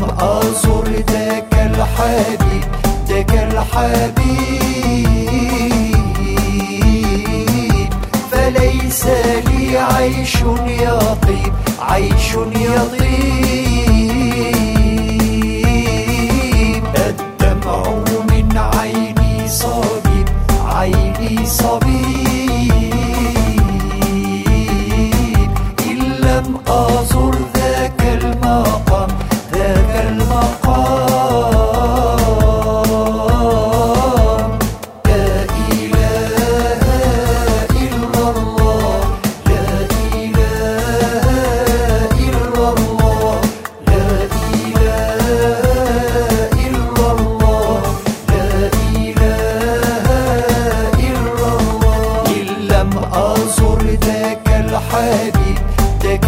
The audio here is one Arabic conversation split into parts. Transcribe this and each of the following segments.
أزر ذاك الحبيب ذاك الحبيب فليس لي عيش يطيب عيش يطيب. الدمع من عيني صبيب عيني صبيب إن لم أزر ذاك المقام ذاك المقام. لا إله إلا الله لا إله إلا الله لا إله إلا الله لا إله إلا الله. إن لم أزر ذاك الحبيب ذاك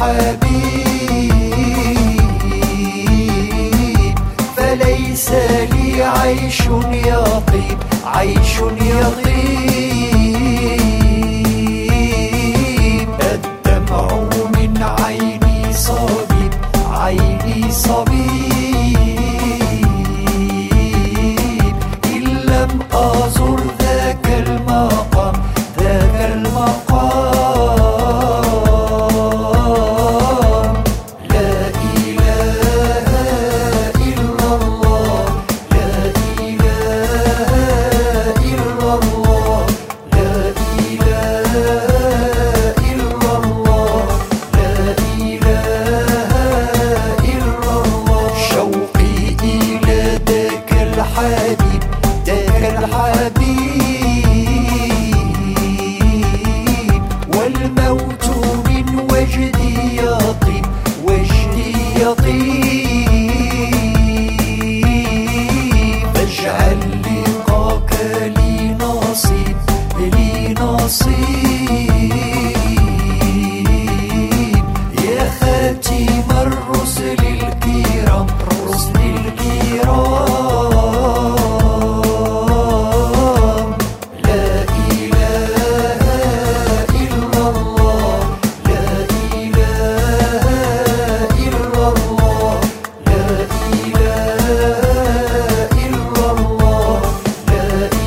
الحبيب فليس لي عيش يطيب عيش يطيب. الدمع من عيني صبيب عيني صبيب إن لم أزر ذاك المقام ذاك المقام. لا إله إلا الله لا إله إلا الله لا إله إلا الله لا إله إلا الله. شوقي إلى ذاك الحبيب ذاك الحبيب والموت من وجدي يطيب وجدي يطيب. فاجعل لقاك لي نصيب لي نصيب يا خاتم الرسل الكرام رسل الكرام. لا إله إلا الله لا إله إلا الله لا إله إلا الله لا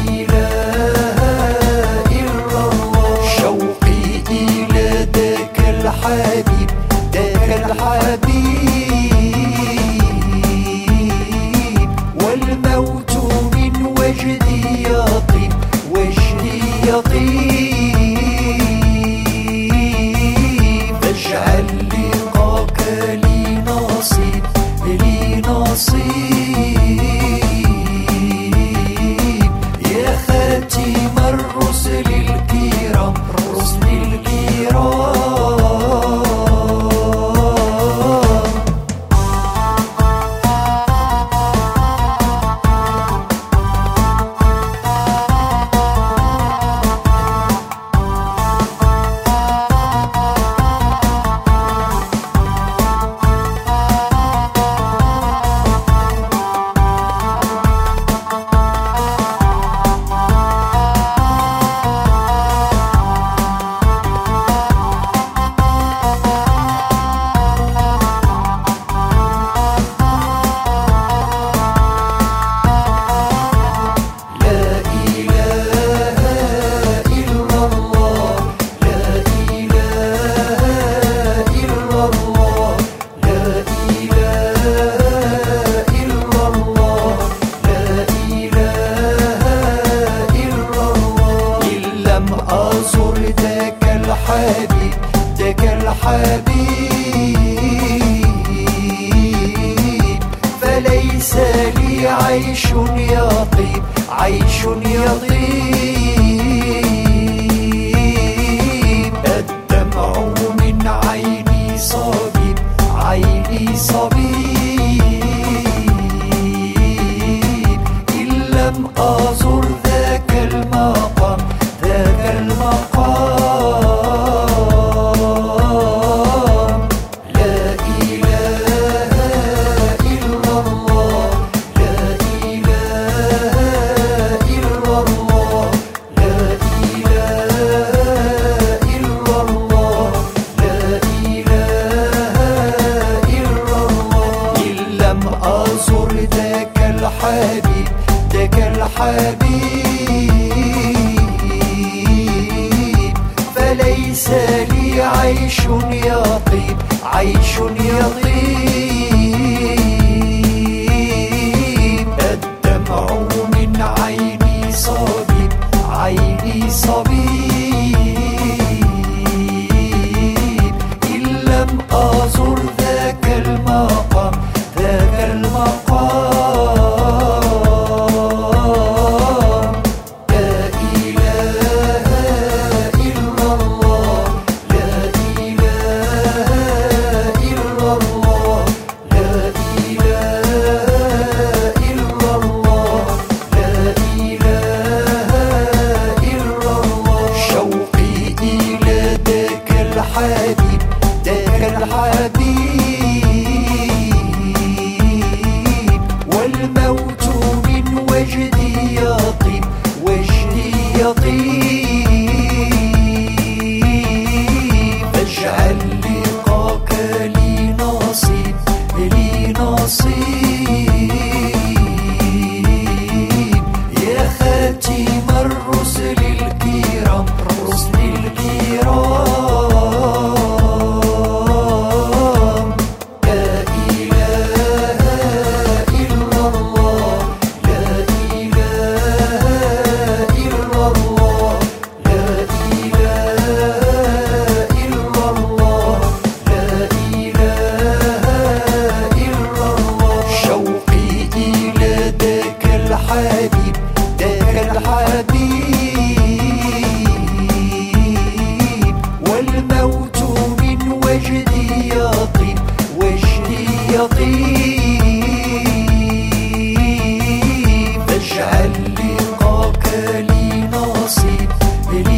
إله إلا الله. شوقي إلى ذاك الحبيب ذاك الحبيب والموت من وجدي يطيب وجدي يطيب. فاجعل لقاك لي نصيب لي نصيب يا خاتم الرسل الكرام رسل الكرام. أزر ذاك الحبيب ذاك الحبيب فليس لي عيش يطيب عيش يطيب. الدمع من عيني صبيب عيني صبيب إن لم أزر ذاك المقام ذاك المقام. لا إله إلا الله لا إله إلا الله لا إله إلا الله لا إله إلا الله. إن لم الحبيب ذاك الحبيب، فليس لي عيش يطيب، عيش يطيب. الدمع من عيني صبيب، عيني صبيب، إن لم أزر ذاك المقام، ذاك المقام. لا إله إلا الله، لا إله إلا الله، لا إله إلا الله، لا إله إلا الله. شوقي إلى ذاك الحبيب، ذاك الحبيب، والموت من وجدي يطيب، وجدي يطيب. فاجعل لقاك لي نصيب، لي نصيب، يا خاتم الرسل الكرام، رسل الكرام. لا إله إلا الله، لا إله إلا الله، لا إله إلا الله، لا إله إلا الله. شوقي إلى ذاك الحبيب، ذاك الحبيب، والموت من وجدي يطيب، وجدي يطيب. فاجعل لقاك لي نصيب، لي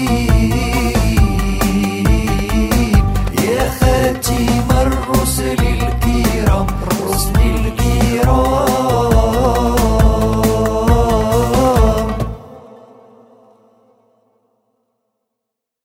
نصيب، يا خاتم الرسل